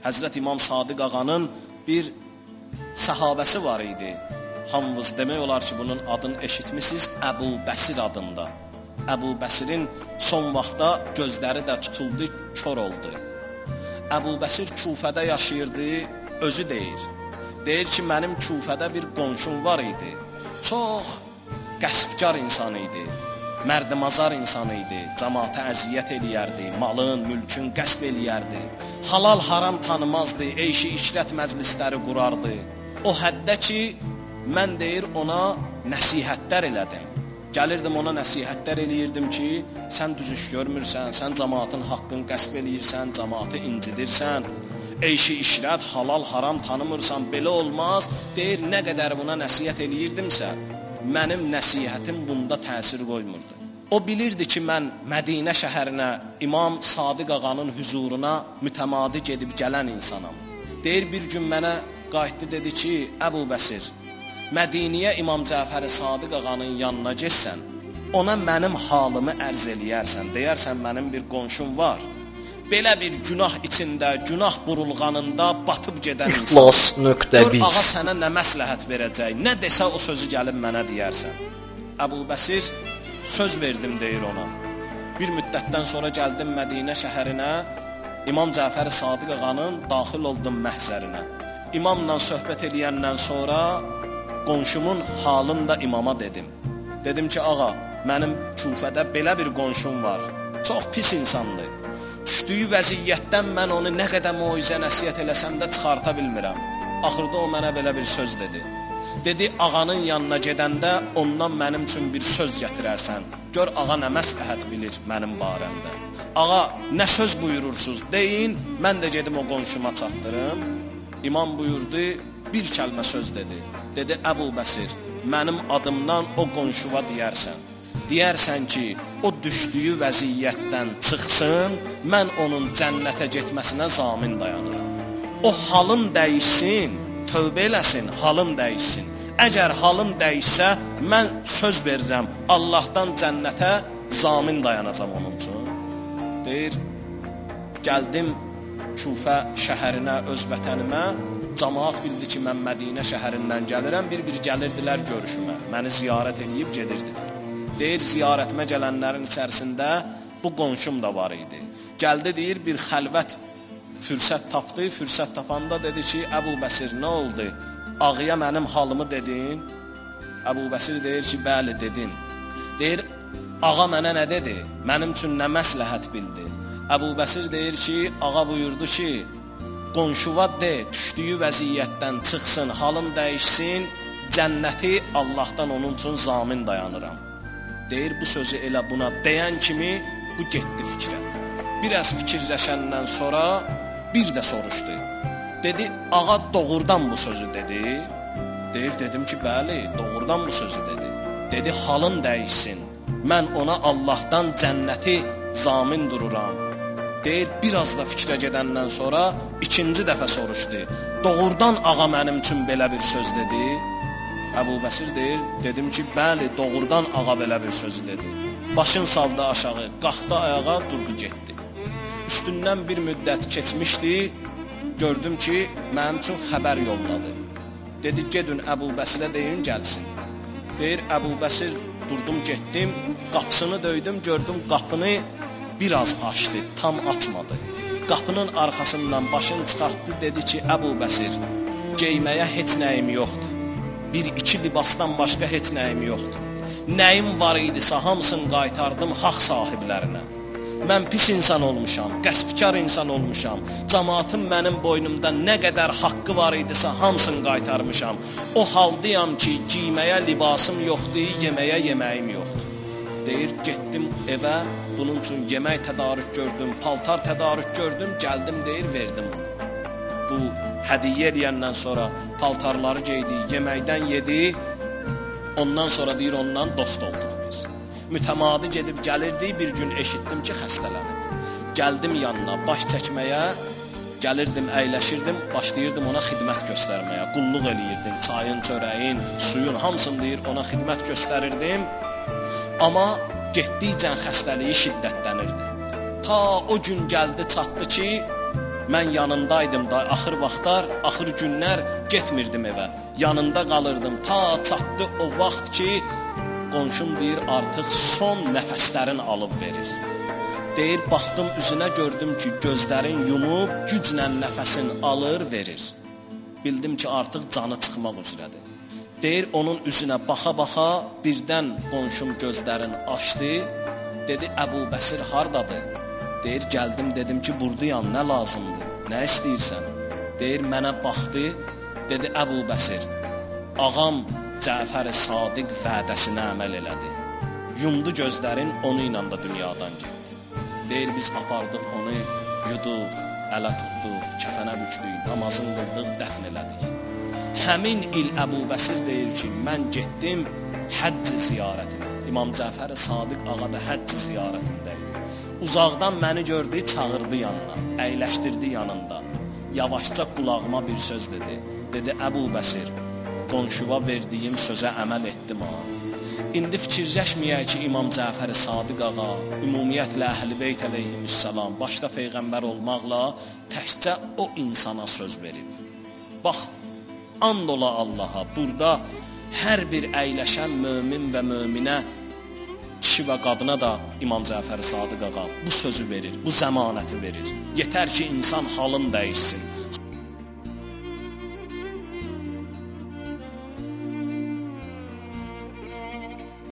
Həzrət İmam Sadiq ağanın bir səhabəsi var idi. Hamınız demək olar ki, bunun adını eşitmisiniz, Əbu Bəsir adında. Əbu Bəsirin son vaxtda gözləri də tutuldu, kör oldu. Əbu Bəsir Kufədə yaşayırdı, özü deyir. Deyir ki, mənim Kufədə bir qonşum var idi. Çox qəsbkar insan idi, mərdimazar insan idi, cəmaata əziyyət eləyərdi, malın, mülkün qəsb eləyərdi. Halal haram tanımazdı, eyşi işrət məclisləri qurardı. O həddə ki, mən deyir ona nəsihətlər elədim. Gəlirdim ona nəsihətlər eləyirdim ki, sən düz iş görmürsən, sən cəmaatın haqqını qəsb eləyirsən, cəmaatı incidirsən, eyşi işrət, halal haram tanımırsan, belə olmaz. Deyir, nə qədər buna nəsihət eləyirdimsə, mənim nəsihətim bunda təsir qoymurdu. O bilirdi ki, mən Mədinə şəhərinə, İmam Sadiq ağanın huzuruna mütəmadi gedib gələn insanam. Deyir, bir gün mənə qayıtdı, dedi ki, Əbu Bəsir, Mədiniyə İmam Cəfər Sadiq ağanın yanına getsən, ona mənim halımı ərz eləyərsən, deyərsən mənim bir qonşum var. Belə bir günah içində, günah burulğanında batıb gedən insan. Gör ağa sənə nə məsləhət verəcək, nə desə o sözü gəlib mənə deyərsən. Əbu Bəsir söz verdim deyir ona. Bir müddətdən sonra gəldim Mədinə şəhərinə, İmam Cəfər Sadiq ağanın daxil oldum məhzərinə. İmamla söhbət eləyəndən sonra qonşumun halını da imama dedim. Dedim ki, ağa, mənim Kufədə belə bir qonşum var, çox pis insandır. Düşdüyü vəziyyətdən mən onu nə qədər moizə nəsihət eləsəm də çıxarta bilmirəm. Axırda o mənə belə bir söz dedi. Dedi, ağanın yanına gedəndə ondan mənim üçün bir söz gətirərsən. Gör ağa nə məsləhət bilir mənim barəmdə. Ağa, nə söz buyurursunuz deyin, mən də gedim o qonşuma çatdırım. İmam buyurdu, bir kəlmə söz dedi. Dedi, Əbu Bəsir, mənim adımdan o qonşuva deyərsən. Deyərsən ki, o düşdüyü vəziyyətdən çıxsın, mən onun cənnətə getməsinə zamin dayanıram. O halın dəyişsin, tövbə eləsin, halın dəyişsin. Əgər halın dəyişsə, mən söz verirəm, Allahdan cənnətə zamin dayanacam onun üçün. Deyir, gəldim Kufə şəhərinə, öz vətənimə, cəmaat bildi ki, mən Mədinə şəhərindən gəlirəm, bir-bir gəlirdilər görüşümə, məni ziyarət edib gedirdilər. Deyir, ziyarətimə gələnlərin içərisində bu qonşum da var idi. Gəldi, deyir, bir xəlvət fürsət tapdı, fürsət tapanda dedi ki, Əbu Bəsir, nə oldu? Ağıya mənim halımı dedin? Əbu Bəsir deyir ki, bəli, dedin. Deyir, ağa mənə nə dedi? Mənim üçün nə məsləhət bildi? Əbu Bəsir deyir ki, ağa buyurdu ki, qonşuva de, düşdüyü vəziyyətdən çıxsın, halın dəyişsin, cənnəti Allahdan onun üçün zamin dayanıram. Deyir, bu sözü elə buna deyən kimi bu getdi fikrə. Biraz fikirləşəndən sonra bir də soruşdu. Dedi, ağa doğrudan bu sözü dedi? Deyir, dedim ki, bəli, doğrudan bu sözü dedi. Dedi, halın dəyişsin, mən ona Allahdan cənnəti zamin dururam. Deyir, biraz da fikrə gedəndən sonra ikinci dəfə soruşdu. Doğrudan ağa mənim üçün belə bir söz dedi? Əbu Bəsir deyir, dedim ki, bəli, doğrudan ağa belə bir sözü dedi. Başın saldı aşağı, qalxdı ayağa, durdu, getdi. Üstündən bir müddət keçmişdi, gördüm ki, mənim üçün xəbər yolladı. Dedi, gedin Əbu Bəsirə deyin, gəlsin. Deyir, Əbu Bəsir, durdum, getdim, qapısını döydüm, gördüm, qapını biraz açdı, tam açmadı. Qapının arxasından başını çıxartdı, dedi ki, Əbu Bəsir, geyməyə heç nəyim yoxdur. Bir-iki libasdan başqa heç nəyim yoxdur. Nəyim var idisə, hamısını qaytardım haqq sahiblərinə. Mən pis insan olmuşam, qəsbkar insan olmuşam. Cəmaatın mənim boynumda nə qədər haqqı var idisə, hamısını qaytarmışam. O haldayam ki, giyməyə libasım yoxdur, yeməyə yeməyim yoxdur. Deyir, getdim evə, bunun üçün yemək tədarük gördüm, paltar tədarük gördüm, gəldim, deyir, verdim. Bu hədiyyə eləyəndən sonra paltarları geydi, yeməkdən yedi, ondan sonra deyir, ondan dost olduq biz. Mütəmadi gedib gəlirdi, bir gün eşitdim ki, xəstələnib. Gəldim yanına, baş çəkməyə, gəlirdim, əyləşirdim, başlayırdım ona xidmət göstərməyə, qulluq eləyirdim, çayın, çörəyin, suyun, hamısını deyir, ona xidmət göstərirdim. Amma getdikcə xəstəliyi şiddətlənirdi. Ta o gün gəldi, çatdı ki, Mən yanındaydım da axır vaxtlar, axır günlər getmirdim evə. Yanında qalırdım ta çatdı o vaxt ki, qonşum deyir artıq son nəfəslərin alıb verir. Deyir baxdım üzünə gördüm ki, gözlərin yumub güclə nəfəsin alır verir. Bildim ki, artıq canı çıxmaq üzrədir. Deyir onun üzünə baxa-baxa birdən qonşum gözlərini açdı. Dedi Əbu Bəsir hardadır? Deyir gəldim dedim ki, burdayam, nə lazımdır? Nə istəyirsən? Deyir mənə baxdı. Dedi Əbu Bəsir, ağam Cəfər-i Sadiq vədəsinə əməl elədi. Yumdu gözlərin, onu ilə də dünyadan getdi. Deyir biz apardıq onu, yuduq, ələ tutduq, kəfənə bükdük, namazın qıldıq, dəfn elədik. Həmin il Əbu Bəsir deyir ki, mən getdim həcc ziyarətinə. İmam Cəfər-i Sadiq ağa da həcc ziyarətində idi. Uzaqdan məni gördü, çağırdı yanına, əyləşdirdi yanında. Yavaşca qulağıma bir söz dedi. Dedi Əbu Bəsir, qonşuva verdiyim sözə əməl etdim ha. İndi fikirləşməyək ki, İmam Cəfər-i Sadiq ağa, ümumiyyətlə Əhl-i Beyt əleyhissalam, başda peyğəmbər olmaqla təkcə o insana söz verib. Bax, and ola Allaha, burada hər bir əyləşən mömin və möminə, kişi və qadına da İmam Cəfər-i Sadiq ağa bu sözü verir, bu zəmanəti verir. Yetər ki, insan halın dəyişsin.